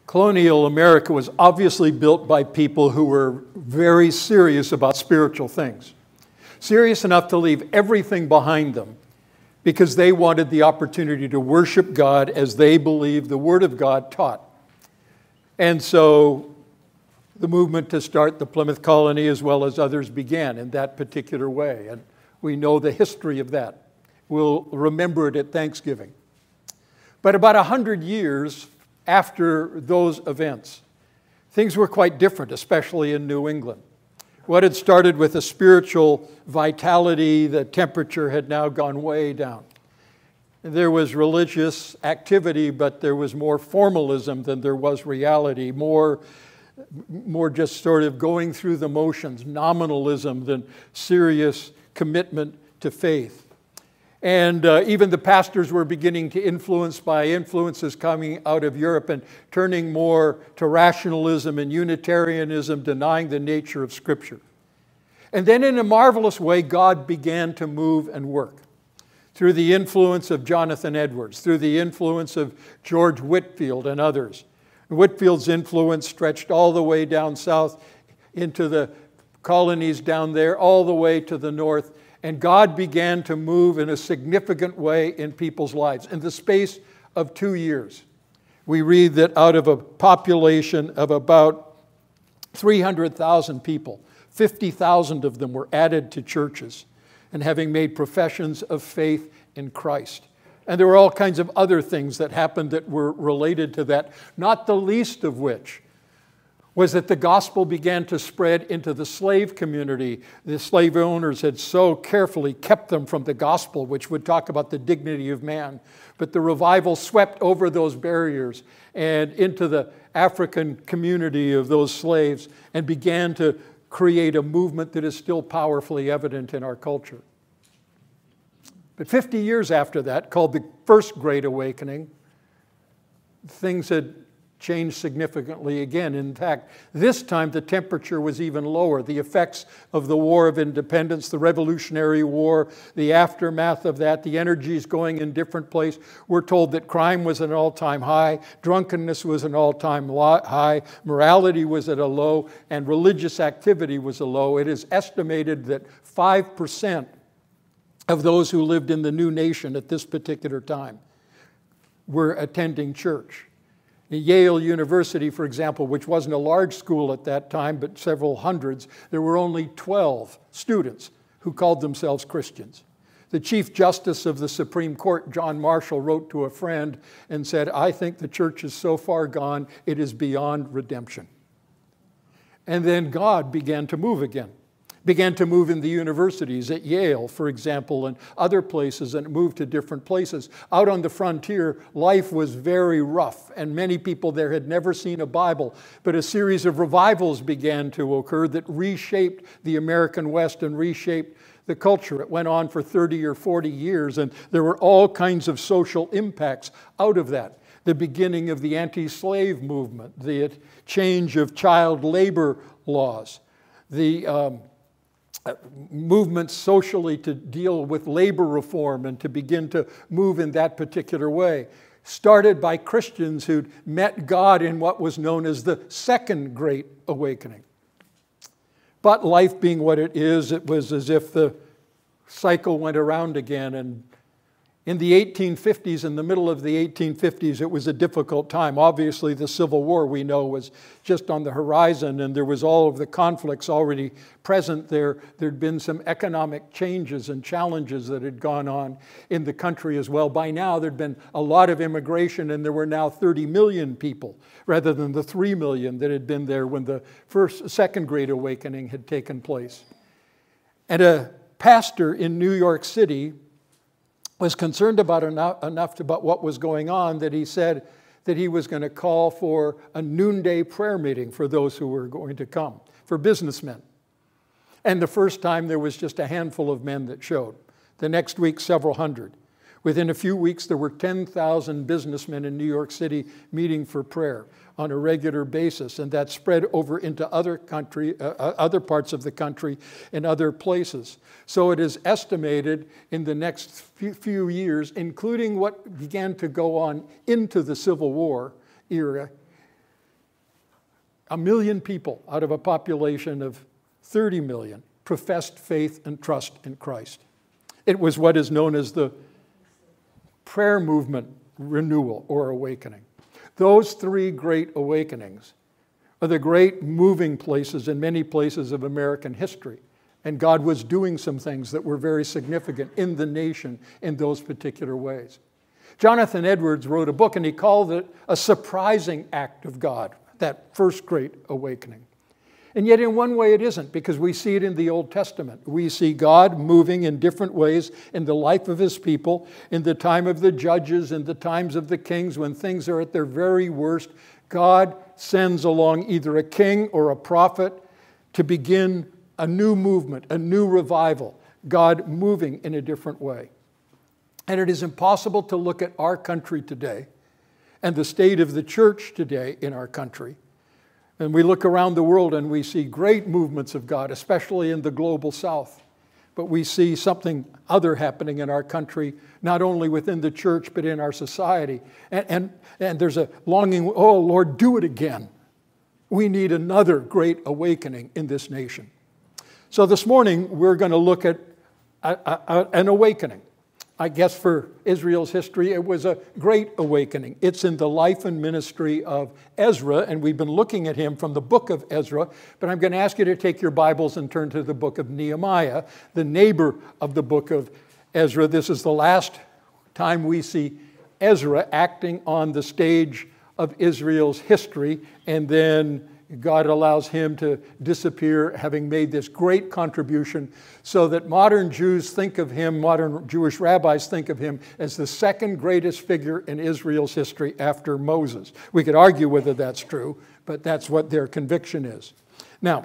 Colonial America was obviously built by people who were very serious about spiritual things. Serious enough to leave everything behind them because they wanted the opportunity to worship God as they believed the Word of God taught. And so the movement to start the Plymouth Colony as well as others began in that particular way. And we know the history of that. We'll remember it at Thanksgiving. But about 100 years after those events, things were quite different, especially in New England. What had started with a spiritual vitality, the temperature had now gone way down. There was religious activity, but there was more formalism than there was reality, more just sort of going through the motions, nominalism than serious commitment to faith. And even the pastors were beginning to influence by influences coming out of Europe and turning more to rationalism and Unitarianism, denying the nature of Scripture. And then in a marvelous way, God began to move and work through the influence of Jonathan Edwards, through the influence of George Whitefield and others. Whitefield's influence stretched all the way down south into the colonies down there, all the way to the north. And God began to move in a significant way in people's lives. In the space of 2 years, we read that out of a population of about 300,000 people, 50,000 of them were added to churches and having made professions of faith in Christ. And there were all kinds of other things that happened that were related to that, not the least of which was that the gospel began to spread into the slave community. The slave owners had so carefully kept them from the gospel, which would talk about the dignity of man. But the revival swept over those barriers and into the African community of those slaves and began to create a movement that is still powerfully evident in our culture. But 50 years after that, called the First Great Awakening, things had changed significantly again. In fact, this time the temperature was even lower. The effects of the War of Independence, the Revolutionary War, the aftermath of that, the energies going in different places. We're told that crime was at an all-time high, drunkenness was an all-time high, morality was at a low, and religious activity was a low. It is estimated that 5% of those who lived in the new nation at this particular time were attending church. Yale University, for example, which wasn't a large school at that time, but several hundreds, there were only 12 students who called themselves Christians. The Chief Justice of the Supreme Court, John Marshall, wrote to a friend and said, "I think the church is so far gone, it is beyond redemption." And then God began to move again. Began to move in the universities at Yale, for example, and other places, and moved to different places. Out on the frontier, life was very rough, and many people there had never seen a Bible. But a series of revivals began to occur that reshaped the American West and reshaped the culture. It went on for 30 or 40 years, and there were all kinds of social impacts out of that. The beginning of the anti-slave movement, the change of child labor laws, the movements socially to deal with labor reform and to begin to move in that particular way, started by Christians who'd met God in what was known as the Second Great Awakening. But life being what it is, it was as if the cycle went around again. And in the 1850s, in the middle of the 1850s, it was a difficult time. Obviously, the Civil War, we know, was just on the horizon, and there was all of the conflicts already present there. There'd been some economic changes and challenges that had gone on in the country as well. By now, there'd been a lot of immigration, and there were now 30 million people, rather than the 3 million that had been there when the Second Great Awakening had taken place. And a pastor in New York City was concerned about enough about what was going on that he said that he was going to call for a noonday prayer meeting for those who were going to come, for businessmen. And the first time there was just a handful of men that showed. The next week, several hundred. Within a few weeks, there were 10,000 businessmen in New York City meeting for prayer on a regular basis, and that spread over into other parts of the country and other places. So it is estimated in the next few years, including what began to go on into the Civil War era, 1 million people out of a population of 30 million professed faith and trust in Christ. It was what is known as the prayer movement renewal or awakening. Those three great awakenings are the great moving places in many places of American history. And God was doing some things that were very significant in the nation in those particular ways. Jonathan Edwards wrote a book and he called it a surprising act of God, that first great awakening. And yet in one way it isn't, because we see it in the Old Testament. We see God moving in different ways in the life of his people, in the time of the judges, in the times of the kings, when things are at their very worst. God sends along either a king or a prophet to begin a new movement, a new revival, God moving in a different way. And it is impossible to look at our country today and the state of the church today in our country. And we look around the world and we see great movements of God, especially in the global south. But we see something other happening in our country, not only within the church, but in our society. And there's a longing, oh Lord, do it again. We need another great awakening in this nation. So this morning, we're going to look at an awakening. I guess for Israel's history, it was a great awakening. It's in the life and ministry of Ezra, and we've been looking at him from the book of Ezra, but I'm going to ask you to take your Bibles and turn to the book of Nehemiah, the neighbor of the book of Ezra. This is the last time we see Ezra acting on the stage of Israel's history, and then God allows him to disappear, having made this great contribution, so that modern Jews think of him, modern Jewish rabbis think of him as the second greatest figure in Israel's history after Moses. We could argue whether that's true, but that's what their conviction is. Now,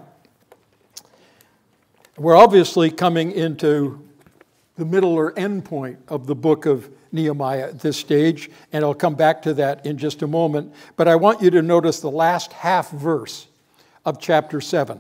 we're obviously coming into the middle or end point of the book of Nehemiah at this stage, and I'll come back to that in just a moment. But I want you to notice the last half verse of chapter 7.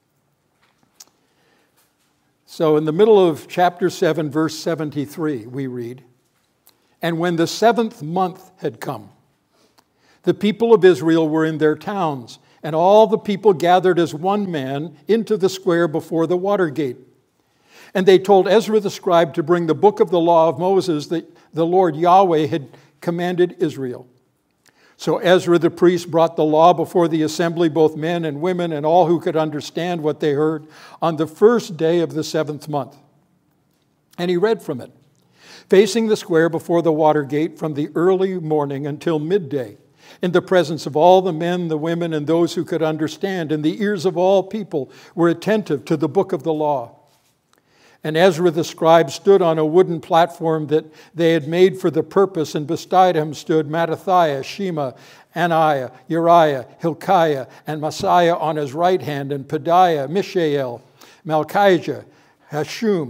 So in the middle of chapter 7, verse 73, we read, "And when the 7th month had come, the people of Israel were in their towns, and all the people gathered as one man into the square before the water gate. And they told Ezra the scribe to bring the book of the law of Moses that the Lord Yahweh had commanded Israel. So Ezra the priest brought the law before the assembly, both men and women, and all who could understand what they heard, on the first day of the 7th month. And he read from it, facing the square before the water gate from the early morning until midday, in the presence of all the men, the women, and those who could understand, and the ears of all people were attentive to the book of the law. And Ezra the scribe stood on a wooden platform that they had made for the purpose, and beside him stood Mattithiah, Shema, Ananiah, Uriah, Hilkiah, and Messiah on his right hand, and Pedaiah, Mishael, Malchijah, Hashum,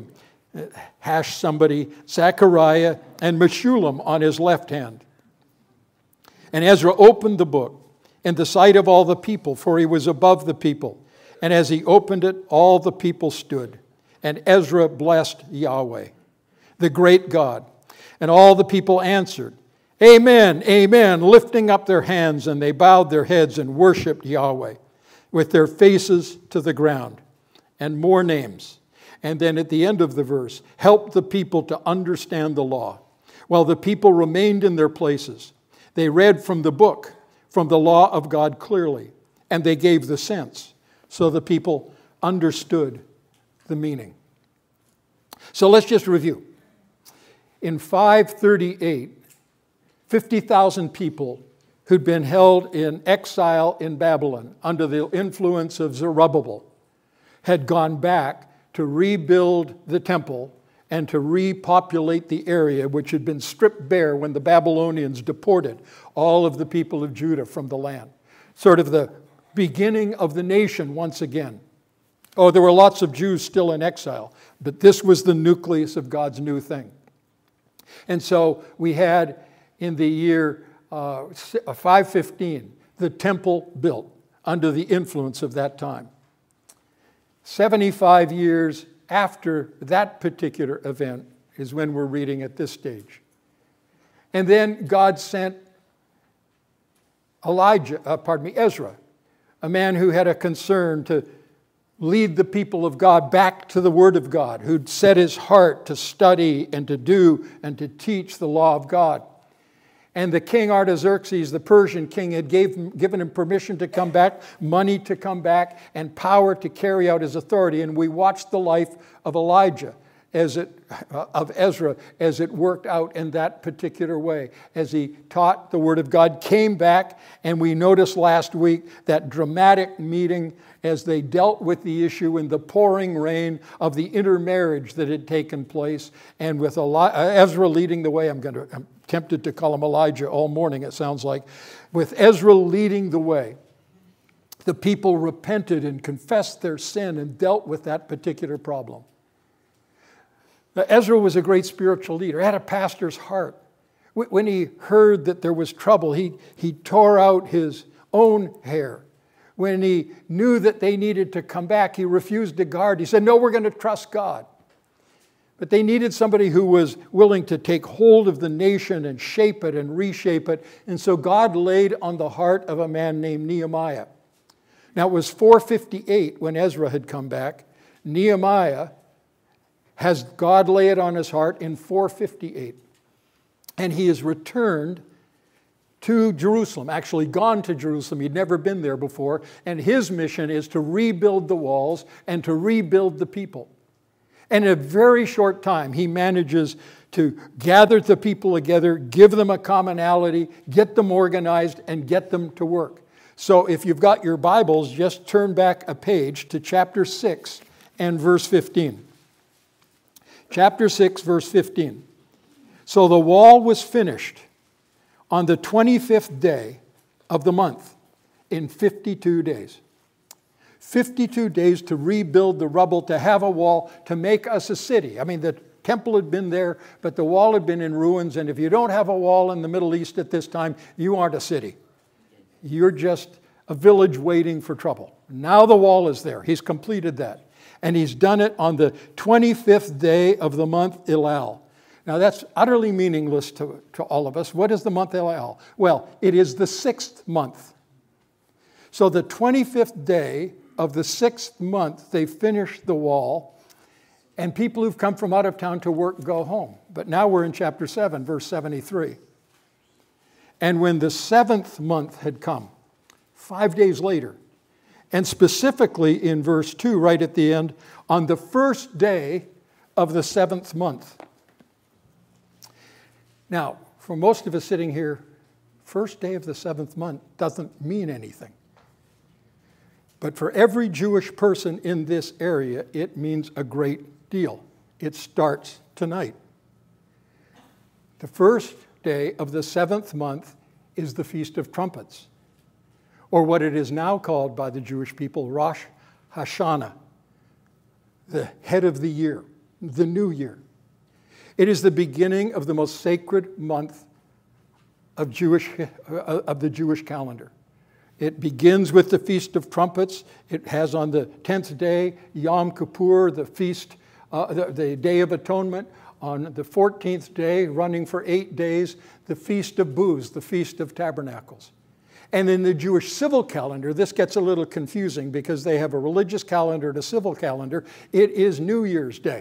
Zechariah, and Meshullam on his left hand. And Ezra opened the book in the sight of all the people, for he was above the people. And as he opened it, all the people stood. And Ezra blessed Yahweh, the great God. And all the people answered, Amen, Amen, lifting up their hands, and they bowed their heads and worshiped Yahweh with their faces to the ground. And more names. And then at the end of the verse, help the people to understand the law. While the people remained in their places, they read from the book, from the law of God clearly, and they gave the sense, so the people understood the meaning. So let's just review. In 538, 50,000 people who'd been held in exile in Babylon under the influence of Zerubbabel had gone back to rebuild the temple and to repopulate the area which had been stripped bare when the Babylonians deported all of the people of Judah from the land. Sort of the beginning of the nation once again. Oh, there were lots of Jews still in exile, but this was the nucleus of God's new thing. And so we had in the year 515, the temple built under the influence of that time. 75 years after that particular event is when we're reading at this stage. And then God sent Ezra, a man who had a concern to lead the people of God back to the Word of God, who'd set his heart to study and to do and to teach the law of God. And the king Artaxerxes, the Persian king, had given him permission to come back, money to come back, and power to carry out his authority. And we watched the life of Elijah, of Ezra, as it worked out in that particular way, as he taught the Word of God, came back, and we noticed last week that dramatic meeting as they dealt with the issue in the pouring rain of the intermarriage that had taken place, and with Ezra leading the way. I'm tempted to call him Elijah all morning, it sounds like. With Ezra leading the way, the people repented and confessed their sin and dealt with that particular problem. Now, Ezra was a great spiritual leader, had a pastor's heart. When he heard that there was trouble, he tore out his own hair. When he knew that they needed to come back, he refused to guard. He said, no, we're going to trust God. But they needed somebody who was willing to take hold of the nation and shape it and reshape it. And so God laid on the heart of a man named Nehemiah. Now, it was 458 when Ezra had come back. Nehemiah has God lay it on his heart in 458. And he has returned to Jerusalem, actually gone to Jerusalem. He'd never been there before. And his mission is to rebuild the walls and to rebuild the people. And in a very short time, he manages to gather the people together, give them a commonality, get them organized, and get them to work. So if you've got your Bibles, just turn back a page to chapter 6 and verse 15. Chapter 6, verse 15. So the wall was finished on the 25th day of the month in 52 days. 52 days to rebuild the rubble, to have a wall, to make us a city. I mean, the temple had been there, but the wall had been in ruins. And if you don't have a wall in the Middle East at this time, you aren't a city. You're just a village waiting for trouble. Now the wall is there. He's completed that. And he's done it on the 25th day of the month Elul. Now that's utterly meaningless to all of us. What is the month Elul? Well, it is the 6th month. So the 25th day of the 6th month, they finish the wall, and people who've come from out of town to work go home. But now we're in chapter 7, verse 73. And when the 7th month had come, 5 days later, and specifically in verse 2, right at the end, on the first day of the 7th month. Now, for most of us sitting here, first day of the 7th month doesn't mean anything. But for every Jewish person in this area, it means a great deal. It starts tonight. The first day of the 7th month is the Feast of Trumpets, or what it is now called by the Jewish people, Rosh Hashanah, the head of the year, the new year. It is the beginning of the most sacred month of the Jewish calendar. It begins with the Feast of Trumpets. It has on the 10th day, Yom Kippur, the feast, the Day of Atonement. On the 14th day, running for 8 days, the Feast of Booths, the Feast of Tabernacles. And in the Jewish civil calendar, this gets a little confusing because they have a religious calendar and a civil calendar. It is New Year's Day.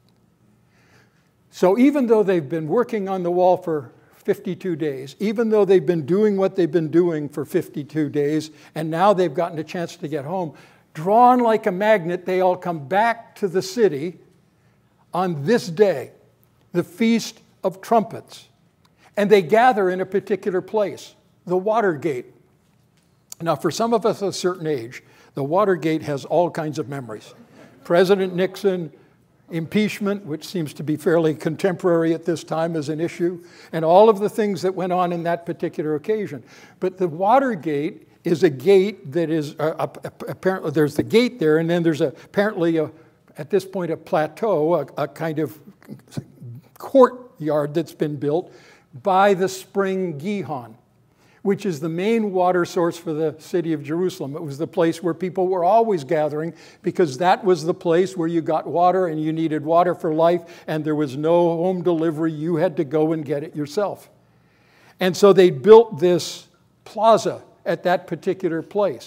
So even though they've been working on the wall for 52 days, even though they've been doing what they've been doing for 52 days, and now they've gotten a chance to get home, drawn like a magnet, they all come back to the city on this day, the Feast of Trumpets. And they gather in a particular place, the Watergate. Now, for some of us of a certain age, the Watergate has all kinds of memories. President Nixon, impeachment, which seems to be fairly contemporary at this time as an issue, and all of the things that went on in that particular occasion. But the Watergate is a gate that is, apparently there's the gate there, and then there's apparently, at this point, a plateau, a kind of courtyard that's been built by the spring Gihon, which is the main water source for the city of Jerusalem. It was the place where people were always gathering because that was the place where you got water and you needed water for life, and there was no home delivery. You had to go and get it yourself. And so they built this plaza at that particular place.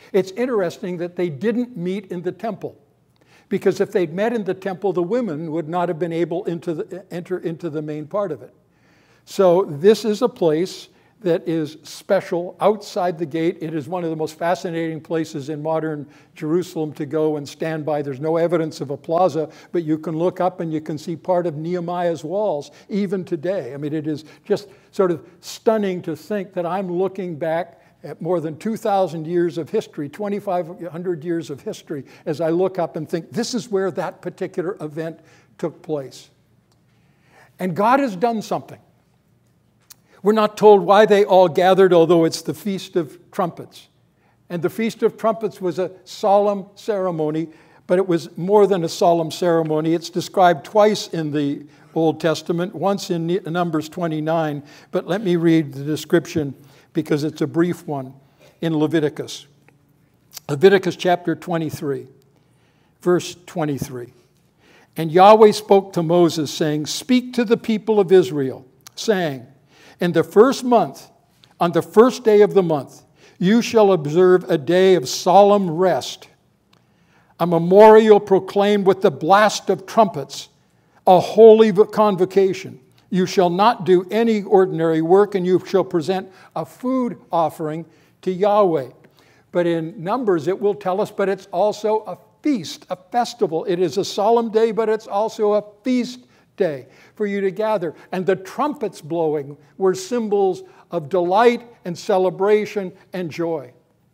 It's interesting that they didn't meet in the temple, because if they'd met in the temple, the women would not have been able to enter into the main part of it. So this is a place that is special outside the gate. It is one of the most fascinating places in modern Jerusalem to go and stand by. There's no evidence of a plaza, but you can look up and you can see part of Nehemiah's walls even today. I mean, it is just sort of stunning to think that I'm looking back at more than 2,000 years of history, 2,500 years of history, as I look up and think, this is where that particular event took place. And God has done something. We're not told why they all gathered, although it's the Feast of Trumpets. And the Feast of Trumpets was a solemn ceremony, but it was more than a solemn ceremony. It's described twice in the Old Testament, once in Numbers 29, but let me read the description because it's a brief one in Leviticus. Leviticus chapter 23, verse 23. And Yahweh spoke to Moses, saying, "Speak to the people of Israel, saying, in the first month, on the first day of the month, you shall observe a day of solemn rest, a memorial proclaimed with the blast of trumpets, a holy convocation. You shall not do any ordinary work, and you shall present a food offering to Yahweh." But in Numbers, it will tell us, but it's also a feast, a festival. It is a solemn day, but it's also a feast day for you to gather. And the trumpets blowing were symbols of delight and celebration and joy.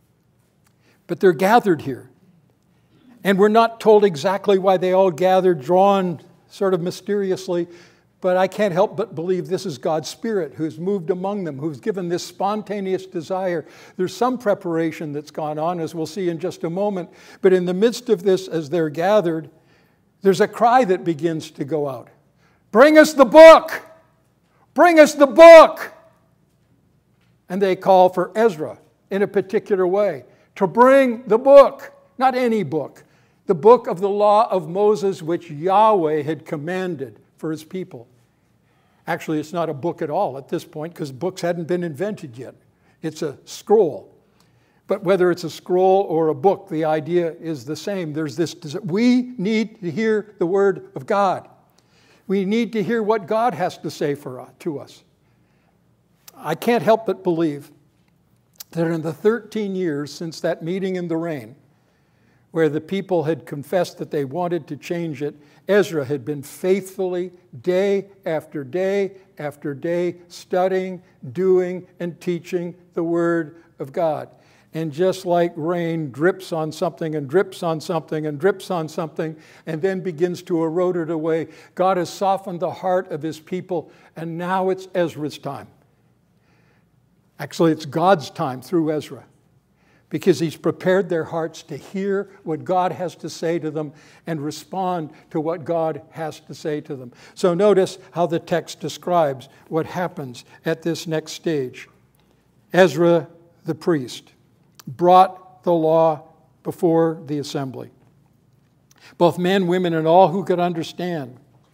But they're gathered here. And we're not told exactly why they all gathered, drawn sort of mysteriously, but I can't help but believe this is God's Spirit who's moved among them, who's given this spontaneous desire. There's some preparation that's gone on, as we'll see in just a moment. But in the midst of this, as they're gathered, there's a cry that begins to go out. "Bring us the book! Bring us the book!" And they call for Ezra in a particular way to bring the book, not any book, the book of the law of Moses, which Yahweh had commanded for his people. Actually, it's not a book at all at this point because books hadn't been invented yet. It's a scroll. But whether it's a scroll or a book, the idea is the same. There's this, we need to hear the word of God. We need to hear what God has to say to us. I can't help but believe that in the 13 years since that meeting in the rain, where the people had confessed that they wanted to change it, Ezra had been faithfully, day after day after day, studying, doing, and teaching the Word of God. And just like rain drips on something and drips on something and drips on something and then begins to erode it away, God has softened the heart of his people, and now it's Ezra's time. Actually, it's God's time through Ezra, because he's prepared their hearts to hear what God has to say to them and respond to what God has to say to them. So notice how the text describes what happens at this next stage. Ezra the priest brought the law before the assembly, both men, women, and all who could understand,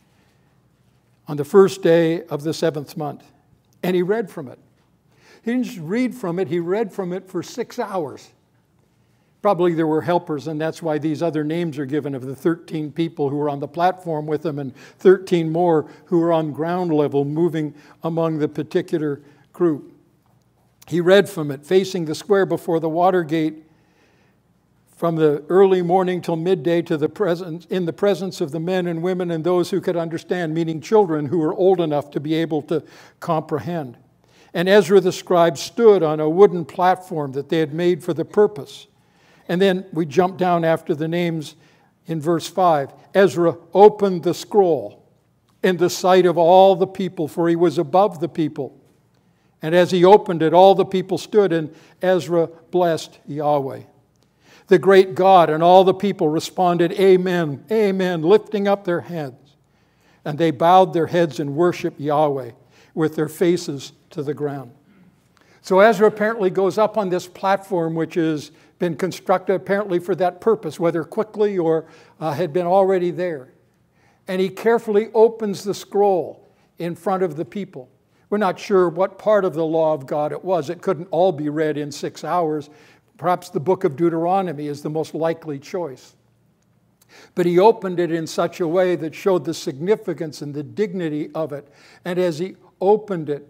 on the first day of the 7th month. And he read from it. He didn't just read from it, he read from it for 6 hours. Probably there were helpers, and that's why these other names are given of the 13 people who were on the platform with him and 13 more who were on ground level moving among the particular group. He read from it, facing the square before the water gate, from the early morning till midday to in the presence of the men and women and those who could understand, meaning children who were old enough to be able to comprehend. And Ezra the scribe stood on a wooden platform that they had made for the purpose. And then we jump down after the names in verse 5. Ezra opened the scroll in the sight of all the people, for he was above the people. And as he opened it, all the people stood, and Ezra blessed Yahweh, the great God, and all the people responded, "Amen, amen," lifting up their heads. And they bowed their heads and worshiped Yahweh with their faces to the ground. So Ezra apparently goes up on this platform, which has been constructed apparently for that purpose, whether quickly or had been already there. And he carefully opens the scroll in front of the people. We're not sure what part of the law of God it was. It couldn't all be read in 6 hours. Perhaps the book of Deuteronomy is the most likely choice. But he opened it in such a way that showed the significance and the dignity of it. And as he opened it,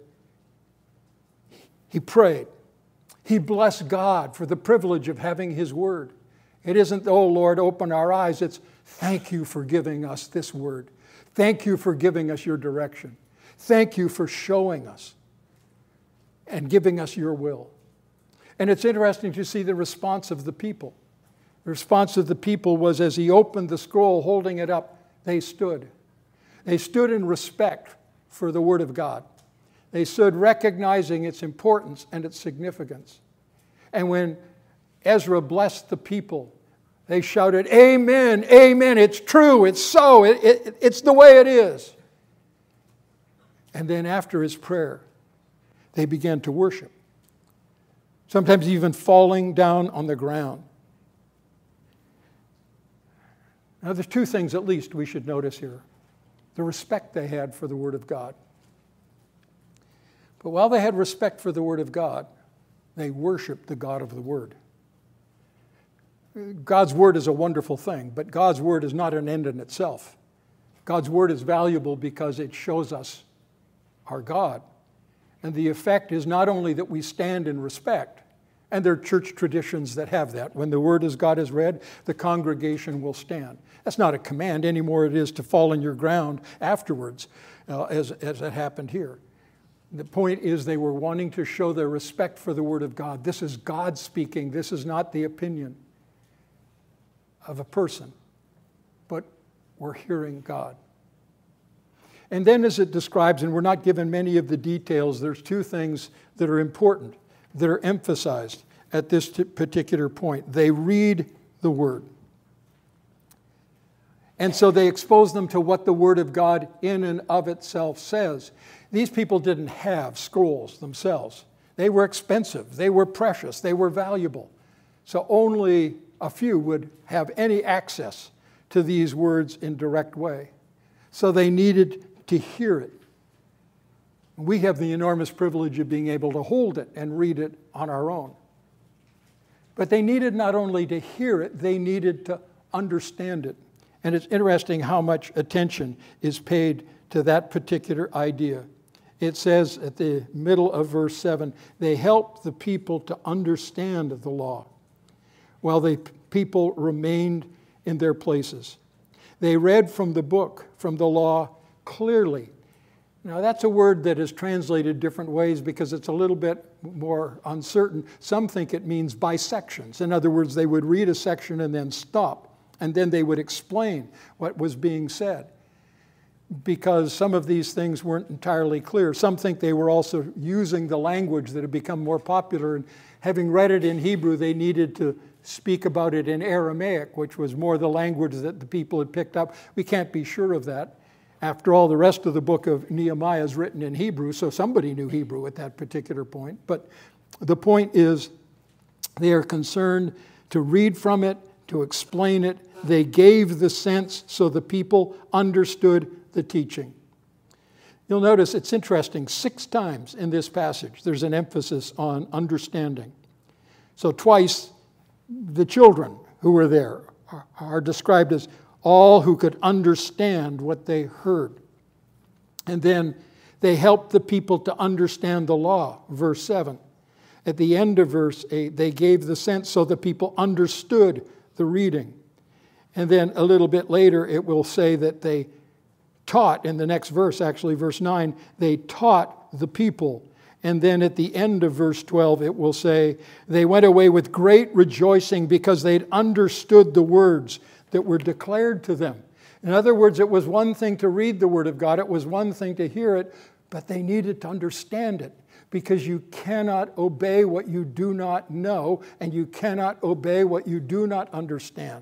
he prayed. He blessed God for the privilege of having his word. It isn't, oh Lord, open our eyes. It's, thank you for giving us this word. Thank you for giving us your direction. Thank you for showing us and giving us your will. And it's interesting to see the response of the people. The response of the people was, as he opened the scroll, holding it up, they stood. They stood in respect for the word of God. They stood recognizing its importance and its significance. And when Ezra blessed the people, they shouted, "Amen, amen, it's true, it's so, it's the way it is." And then after his prayer, they began to worship, sometimes even falling down on the ground. Now, there's two things at least we should notice here. The respect they had for the Word of God. But while they had respect for the Word of God, they worshiped the God of the Word. God's Word is a wonderful thing, but God's Word is not an end in itself. God's Word is valuable because it shows us our God. And the effect is not only that we stand in respect, and there are church traditions that have that. When the Word of God is read, the congregation will stand. That's not a command anymore. It is to fall on your ground afterwards, as it happened here. The point is they were wanting to show their respect for the Word of God. This is God speaking. This is not the opinion of a person, but we're hearing God. And then as it describes, and we're not given many of the details, there's two things that are important, that are emphasized at this particular point. They read the Word. And so they expose them to what the Word of God in and of itself says. These people didn't have scrolls themselves. They were expensive. They were precious. They were valuable. So only a few would have any access to these words in direct way. So they needed to hear it. We have the enormous privilege of being able to hold it and read it on our own. But they needed not only to hear it, they needed to understand it. And it's interesting how much attention is paid to that particular idea. It says at the middle of verse 7, they helped the people to understand the law while the people remained in their places. They read from the book, from the law, clearly. Now, that's a word that is translated different ways because it's a little bit more uncertain. Some think it means by sections. In other words, they would read a section and then stop, and then they would explain what was being said, because some of these things weren't entirely clear. Some think they were also using the language that had become more popular, and having read it in Hebrew, they needed to speak about it in Aramaic, which was more the language that the people had picked up. We can't be sure of that. After all, the rest of the book of Nehemiah is written in Hebrew, so somebody knew Hebrew at that particular point. But the point is, they are concerned to read from it, to explain it. They gave the sense so the people understood the teaching. You'll notice it's interesting, 6 times in this passage there's an emphasis on understanding. So twice the children who were there are described as all who could understand what they heard. And then they helped the people to understand the law, verse 7. At the end of verse 8, they gave the sense so the people understood the reading. And then a little bit later, it will say that they taught, in the next verse, actually, verse 9, they taught the people. And then at the end of verse 12, it will say, they went away with great rejoicing because they'd understood the words that were declared to them. In other words, it was one thing to read the Word of God, it was one thing to hear it, but they needed to understand it, because you cannot obey what you do not know, and you cannot obey what you do not understand.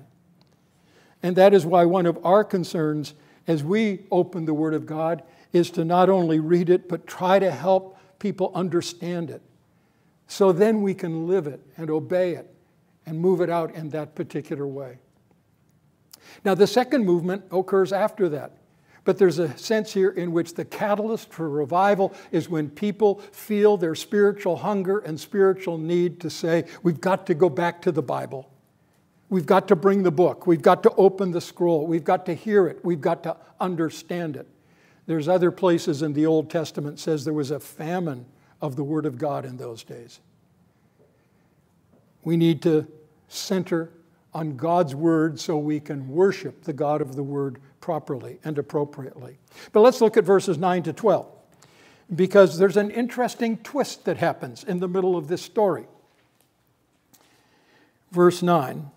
And that is why one of our concerns as we open the Word of God is to not only read it, but try to help people understand it. So then we can live it and obey it and move it out in that particular way. Now, the second movement occurs after that. But there's a sense here in which the catalyst for revival is when people feel their spiritual hunger and spiritual need to say, we've got to go back to the Bible. We've got to bring the book. We've got to open the scroll. We've got to hear it. We've got to understand it. There's other places in the Old Testament says there was a famine of the Word of God in those days. We need to center on God's Word so we can worship the God of the Word properly and appropriately. But let's look at verses 9 to 12, because there's an interesting twist that happens in the middle of this story. Verse 9,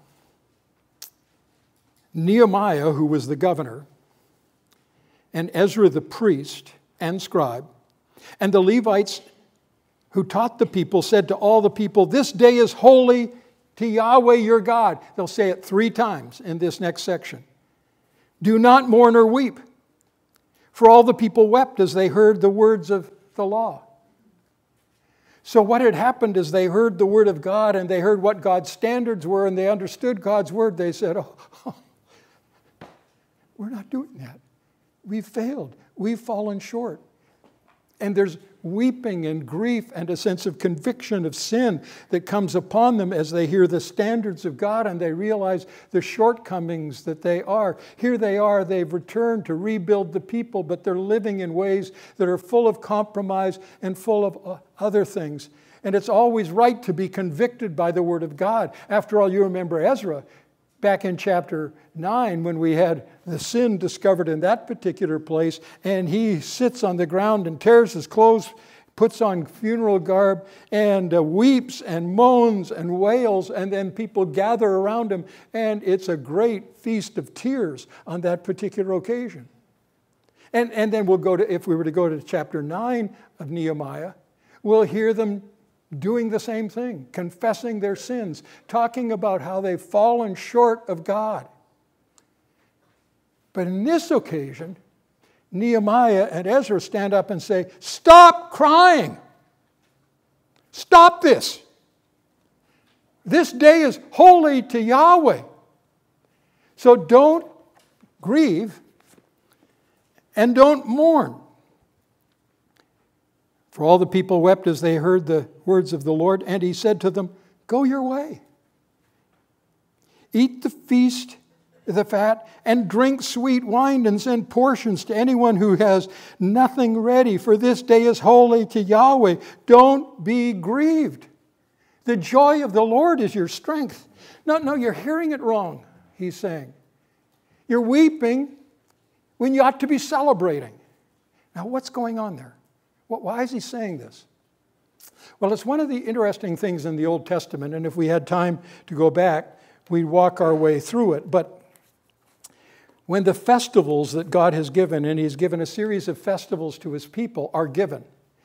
Nehemiah, who was the governor, and Ezra the priest and scribe, and the Levites who taught the people said to all the people, this day is holy to Yahweh your God. They'll say it 3 times in this next section. Do not mourn or weep. For all the people wept as they heard the words of the law. So what had happened is they heard the word of God and they heard what God's standards were and they understood God's word. They said, oh, we're not doing that. We've failed. We've fallen short. And there's weeping and grief and a sense of conviction of sin that comes upon them as they hear the standards of God and they realize the shortcomings that they are. Here they are, they've returned to rebuild the people, but they're living in ways that are full of compromise and full of other things. And it's always right to be convicted by the Word of God. After all, you remember Ezra back in chapter 9 when we had the sin discovered in that particular place, and he sits on the ground and tears his clothes, puts on funeral garb, and weeps and moans and wails, and then people gather around him, and it's a great feast of tears on that particular occasion. And then we'll go to, if we were to go to chapter 9 of Nehemiah, we'll hear them doing the same thing, confessing their sins, talking about how they've fallen short of God. But in this occasion, Nehemiah and Ezra stand up and say, stop crying. Stop this. This day is holy to Yahweh. So don't grieve and don't mourn. For all the people wept as they heard the words of the Lord, and he said to them, go your way. Eat the feast, the fat, and drink sweet wine, and send portions to anyone who has nothing ready, for this day is holy to Yahweh. Don't be grieved. The joy of the Lord is your strength. No, you're hearing it wrong, he's saying. You're weeping when you ought to be celebrating. Now, what's going on there? Why is he saying this? Well, it's one of the interesting things in the Old Testament, and if we had time to go back, we'd walk our way through it. But when the festivals that God has given, and he's given a series of festivals to his people, are given,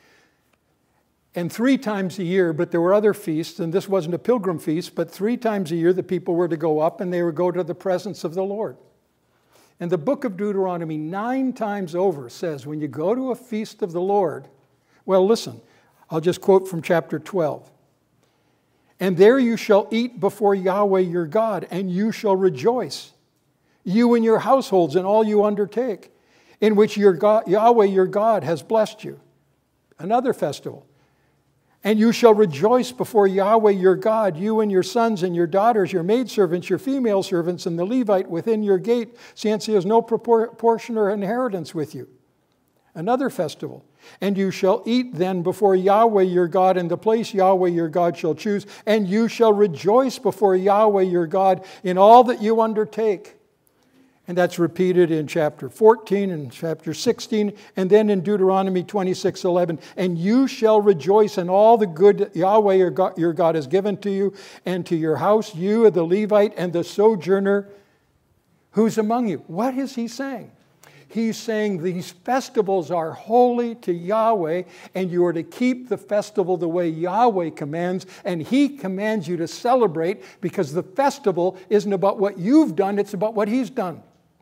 and 3 times a year, but there were other feasts, and this wasn't a pilgrim feast, but 3 times a year the people were to go up and they would go to the presence of the Lord. And the book of Deuteronomy 9 times over says, when you go to a feast of the Lord, well, listen, I'll just quote from chapter 12. And there you shall eat before Yahweh your God, and you shall rejoice, you and your households and all you undertake, in which your God, Yahweh your God has blessed you. Another festival. And you shall rejoice before Yahweh your God, you and your sons and your daughters, your maidservants, your female servants, and the Levite within your gate, since he has no portion or inheritance with you. Another festival. And you shall eat then before Yahweh your God in the place Yahweh your God shall choose, and you shall rejoice before Yahweh your God in all that you undertake. And that's repeated in chapter 14 and chapter 16, and then in Deuteronomy 26:11. And you shall rejoice in all the good Yahweh your God has given to you, and to your house, you, the Levite, and the sojourner who's among you. What is he saying? He's saying these festivals are holy to Yahweh, and you are to keep the festival the way Yahweh commands, and he commands you to celebrate, because the festival isn't about what you've done, it's about what he's done.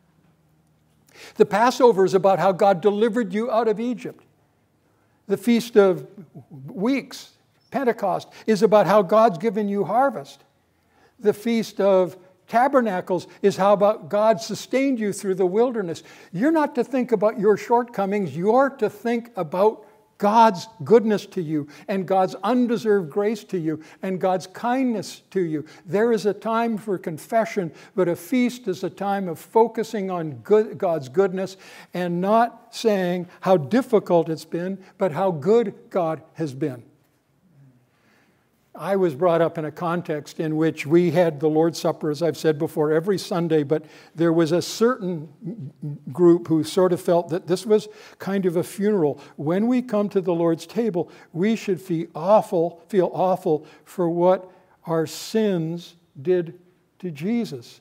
The Passover is about how God delivered you out of Egypt. The Feast of Weeks, Pentecost, is about how God's given you harvest. The Feast of Tabernacles is how about God sustained you through the wilderness. You're not to think about your shortcomings. You're to think about God's goodness to you and God's undeserved grace to you and God's kindness to you. There is a time for confession, but a feast is a time of focusing on God's goodness and not saying how difficult it's been, but how good God has been. I was brought up in a context in which we had the Lord's Supper, as I've said before, every Sunday, but there was a certain group who sort of felt that this was kind of a funeral. When we come to the Lord's table, we should feel awful for what our sins did to Jesus.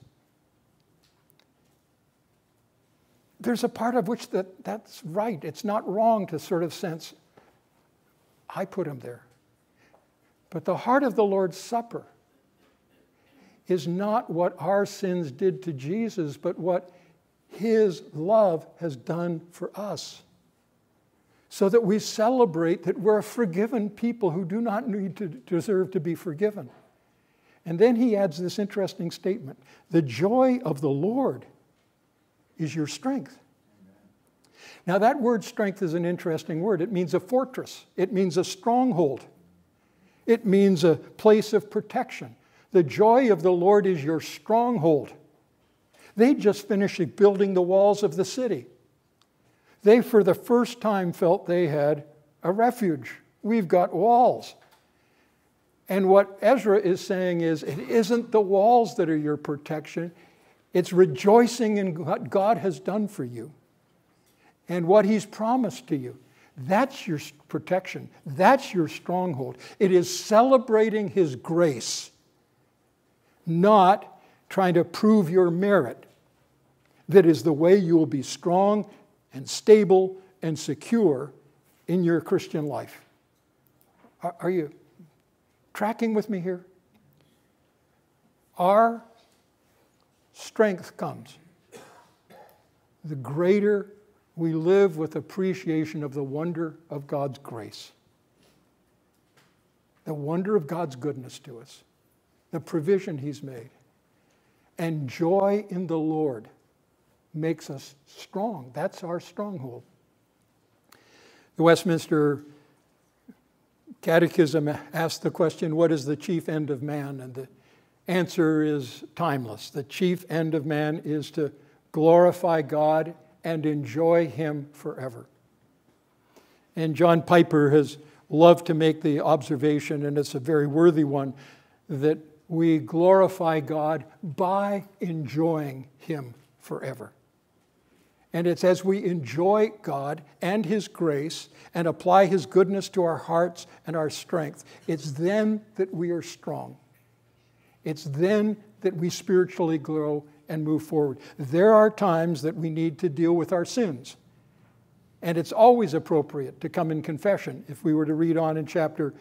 There's a part of which that's right. It's not wrong to sort of sense, I put him there. But the heart of the Lord's Supper is not what our sins did to Jesus, but what his love has done for us. So that we celebrate that we're a forgiven people who do not need to deserve to be forgiven. And then he adds this interesting statement. The joy of the Lord is your strength. Now that word strength is an interesting word. It means a fortress. It means a stronghold. It means a place of protection. The joy of the Lord is your stronghold. They just finished building the walls of the city. They, for the first time, felt they had a refuge. We've got walls. And what Ezra is saying is, it isn't the walls that are your protection. It's rejoicing in what God has done for you and what he's promised to you. That's your protection. That's your stronghold. It is celebrating his grace, not trying to prove your merit. That is the way you will be strong and stable and secure in your Christian life. Are you tracking with me here? Our strength comes the greater we live with appreciation of the wonder of God's grace, the wonder of God's goodness to us, the provision he's made. And joy in the Lord makes us strong. That's our stronghold. The Westminster Catechism asks the question, what is the chief end of man? And the answer is timeless. The chief end of man is to glorify God and enjoy him forever. And John Piper has loved to make the observation, and it's a very worthy one, that we glorify God by enjoying him forever. And it's as we enjoy God and his grace and apply his goodness to our hearts and our strength, it's then that we are strong. It's then that we spiritually grow and move forward. There are times that we need to deal with our sins. And it's always appropriate to come in confession. If we were to read on in chapter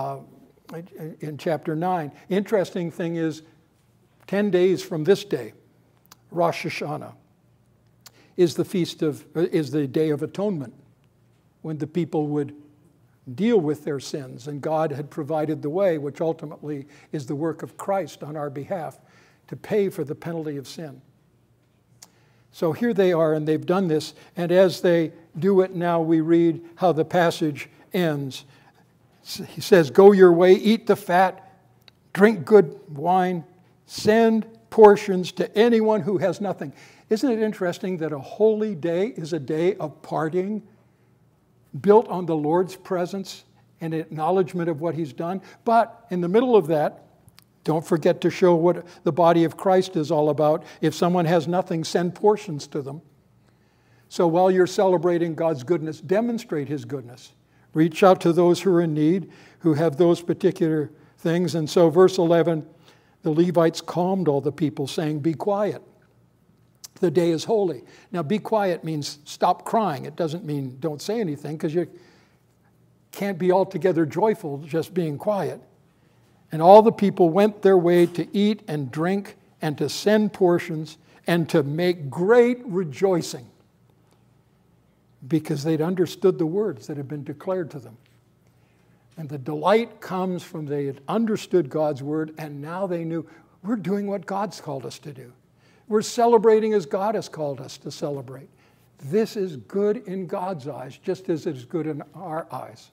9. Interesting thing is, 10 days from this day, Rosh Hashanah, is the Day of Atonement, when the people would deal with their sins. And God had provided the way, which ultimately is the work of Christ on our behalf, to pay for the penalty of sin. So here they are, and they've done this. And as they do it now, we read how the passage ends. He says, go your way, eat the fat, drink good wine, send portions to anyone who has nothing. Isn't it interesting that a holy day is a day of partying, built on the Lord's presence and acknowledgement of what he's done? But in the middle of that, don't forget to show what the body of Christ is all about. If someone has nothing, send portions to them. So while you're celebrating God's goodness, demonstrate his goodness. Reach out to those who are in need, who have those particular things. And so verse 11, the Levites calmed all the people, saying, be quiet. The day is holy. Now, be quiet means stop crying. It doesn't mean don't say anything, because you can't be altogether joyful just being quiet. And all the people went their way to eat and drink and to send portions and to make great rejoicing, because they'd understood the words that had been declared to them. And the delight comes from they had understood God's word, and now they knew We're doing what God's called us to do. We're celebrating as God has called us to celebrate. This is good in God's eyes, just as it is good in our eyes.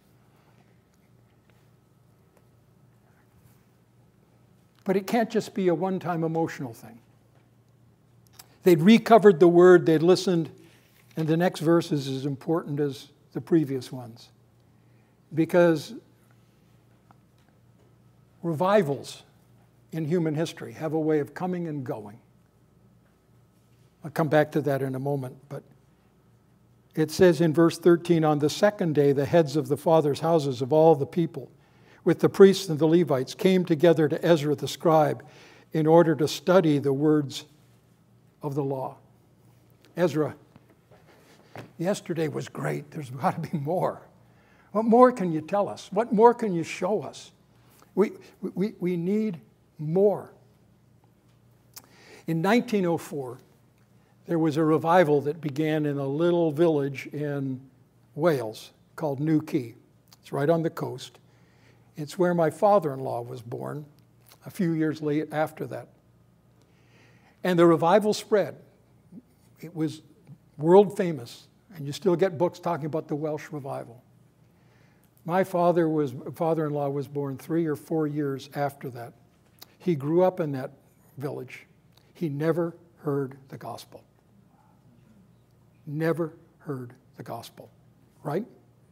But it can't just be a one-time emotional thing. They'd recovered the word, they'd listened, and the next verse is as important as the previous ones. Because revivals in human history have a way of coming and going. I'll come back to that in a moment, but it says in verse 13, on the second day, the heads of the fathers' houses of all the people, with the priests and the Levites, came together to Ezra the scribe in order to study the words of the law. Ezra, yesterday was great. There's got to be more. What more can you tell us? What more can you show us? We need more. In 1904, there was a revival that began in a little village in Wales called New Quay. It's right on the coast. It's where my father-in-law was born a few years late after that. And the revival spread. It was world famous, and you still get books talking about the Welsh revival. My father-in-law was born 3 or 4 years after that. He grew up in that village. He never heard the gospel. Never heard the gospel, right?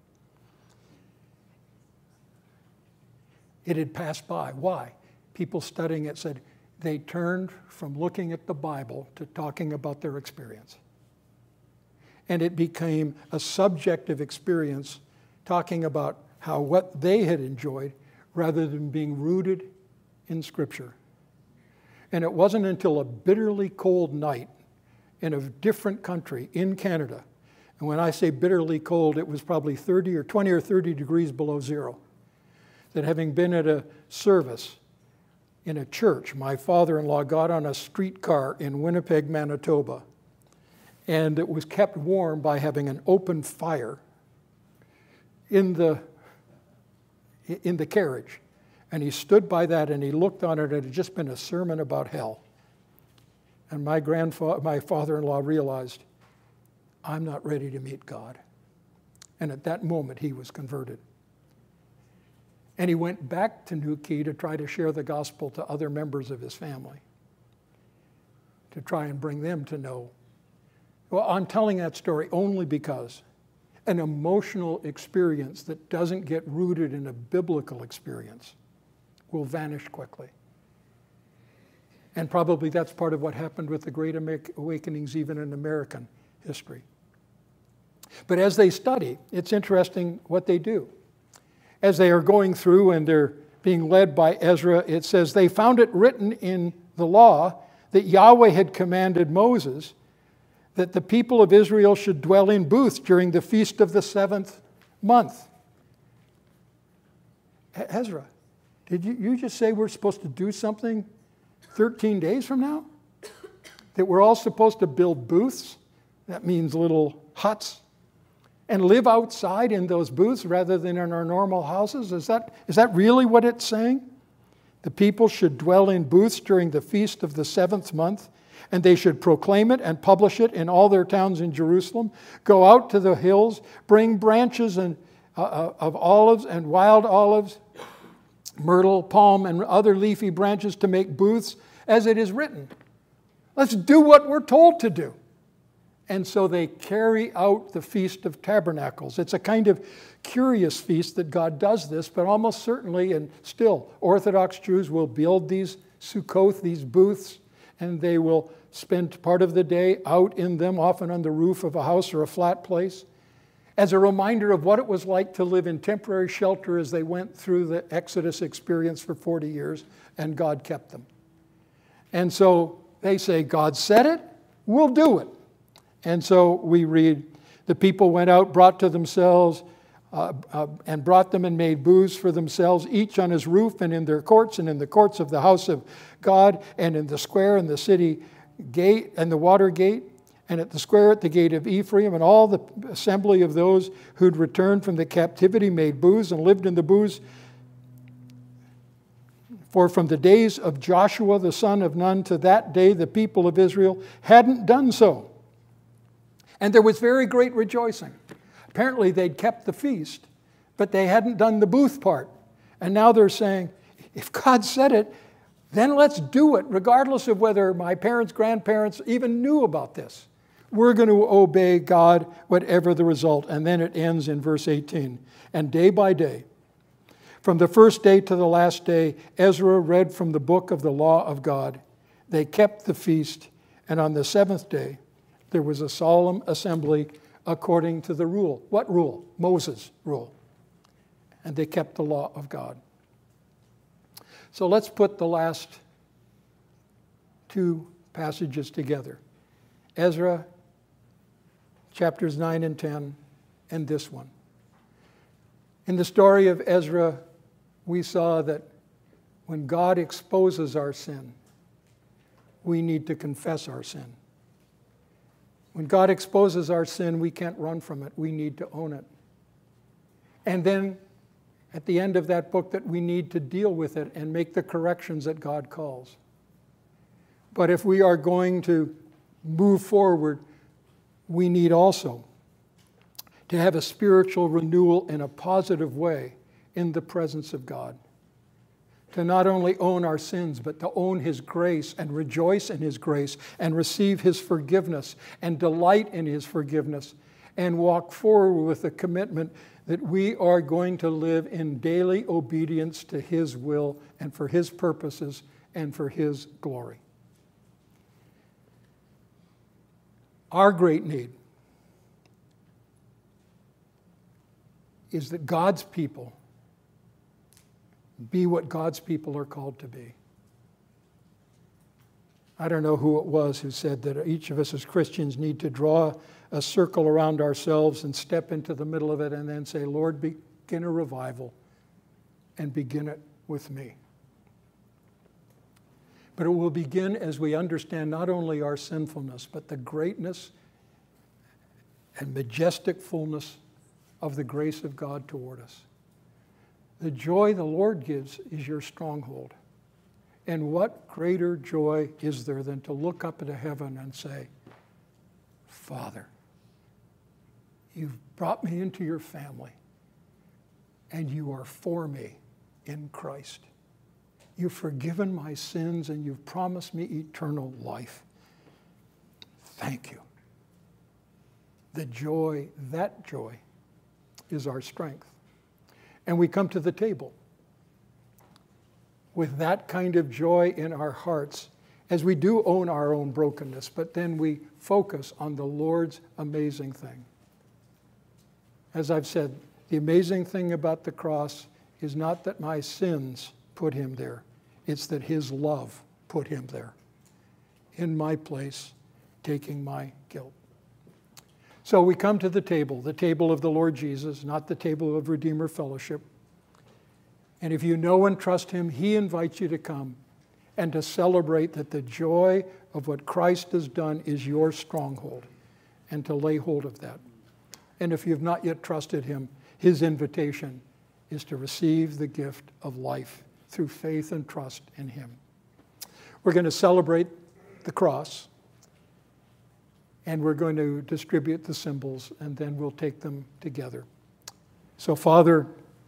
It had passed by. Why? People studying it said they turned from looking at the Bible to talking about their experience. And it became a subjective experience talking about how what they had enjoyed rather than being rooted in Scripture. And it wasn't until a bitterly cold night in a different country in Canada, and when I say bitterly cold, it was probably 20 or 30 degrees below zero, that having been at a service in a church, my father-in-law got on a streetcar in Winnipeg, Manitoba, and it was kept warm by having an open fire in the carriage. And he stood by that and he looked on it. It had just been a sermon about hell. And my father-in-law realized, I'm not ready to meet God. And at that moment, he was converted. And he went back to New Quay to try to share the gospel to other members of his family, to try and bring them to know. Well, I'm telling that story only because an emotional experience that doesn't get rooted in a biblical experience will vanish quickly. And probably that's part of what happened with the Great Awakenings even in American history. But as they study, it's interesting what they do. As they are going through and they're being led by Ezra, it says, they found it written in the law that Yahweh had commanded Moses that the people of Israel should dwell in booths during the feast of the 7th month. Ezra, did you just say we're supposed to do something 13 days from now? That we're all supposed to build booths? That means little huts. And live outside in those booths rather than in our normal houses? Is that really what it's saying? The people should dwell in booths during the feast of the 7th month, and they should proclaim it and publish it in all their towns in Jerusalem. Go out to the hills, bring branches of olives and wild olives, myrtle, palm, and other leafy branches to make booths, as it is written. Let's do what we're told to do. And so they carry out the Feast of Tabernacles. It's a kind of curious feast that God does this, but almost certainly, and still, Orthodox Jews will build these Sukkot, these booths, and they will spend part of the day out in them, often on the roof of a house or a flat place, as a reminder of what it was like to live in temporary shelter as they went through the Exodus experience for 40 years, and God kept them. And so they say, God said it, we'll do it. And so we read, the people went out, brought to themselves, and brought them and made booths for themselves, each on his roof and in their courts and in the courts of the house of God and in the square and the city gate and the water gate and at the square at the gate of Ephraim. And all the assembly of those who'd returned from the captivity made booths and lived in the booths For from the days of Joshua the son of Nun to that day the people of Israel hadn't done so. And there was very great rejoicing. Apparently they'd kept the feast, but they hadn't done the booth part. And now they're saying, if God said it, then let's do it, regardless of whether my parents, grandparents even knew about this. We're going to obey God, whatever the result. And then it ends in verse 18. And day by day, from the first day to the last day, Ezra read from the book of the law of God. They kept the feast, and on the seventh day, there was a solemn assembly according to the rule. What rule? Moses' rule. And they kept the law of God. So let's put the last two passages together. Ezra, chapters 9 and 10, and this one. In the story of Ezra, we saw that when God exposes our sin, we need to confess our sin. When God exposes our sin, we can't run from it. We need to own it. And then at the end of that book, that we need to deal with it and make the corrections that God calls. But if we are going to move forward, we need also to have a spiritual renewal in a positive way in the presence of God. To not only own our sins, but to own His grace and rejoice in His grace and receive His forgiveness and delight in His forgiveness and walk forward with the commitment that we are going to live in daily obedience to His will and for His purposes and for His glory. Our great need is that God's people be what God's people are called to be. I don't know who it was who said that each of us as Christians need to draw a circle around ourselves and step into the middle of it and then say, Lord, begin a revival and begin it with me. But it will begin as we understand not only our sinfulness, but the greatness and majestic fullness of the grace of God toward us. The joy the Lord gives is your stronghold. And what greater joy is there than to look up into heaven and say, Father, you've brought me into your family, and you are for me in Christ. You've forgiven my sins, and you've promised me eternal life. Thank you. The joy, that joy, is our strength. And we come to the table with that kind of joy in our hearts as we do own our own brokenness, but then we focus on the Lord's amazing thing. As I've said, the amazing thing about the cross is not that my sins put Him there. It's that His love put Him there, in my place, taking my guilt. So we come to the table of the Lord Jesus, not the table of Redeemer Fellowship. And if you know and trust Him, He invites you to come and to celebrate that the joy of what Christ has done is your stronghold, and to lay hold of that. And if you've not yet trusted Him, His invitation is to receive the gift of life through faith and trust in Him. We're going to celebrate the cross, and we're going to distribute the symbols, and then we'll take them together. So, Father,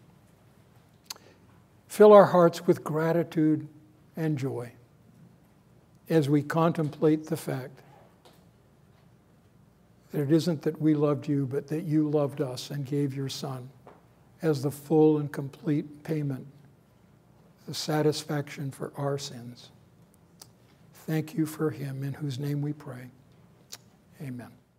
fill our hearts with gratitude and joy as we contemplate the fact that it isn't that we loved you, but that you loved us and gave your Son as the full and complete payment, the satisfaction for our sins. Thank you for Him, in whose name we pray. Amen.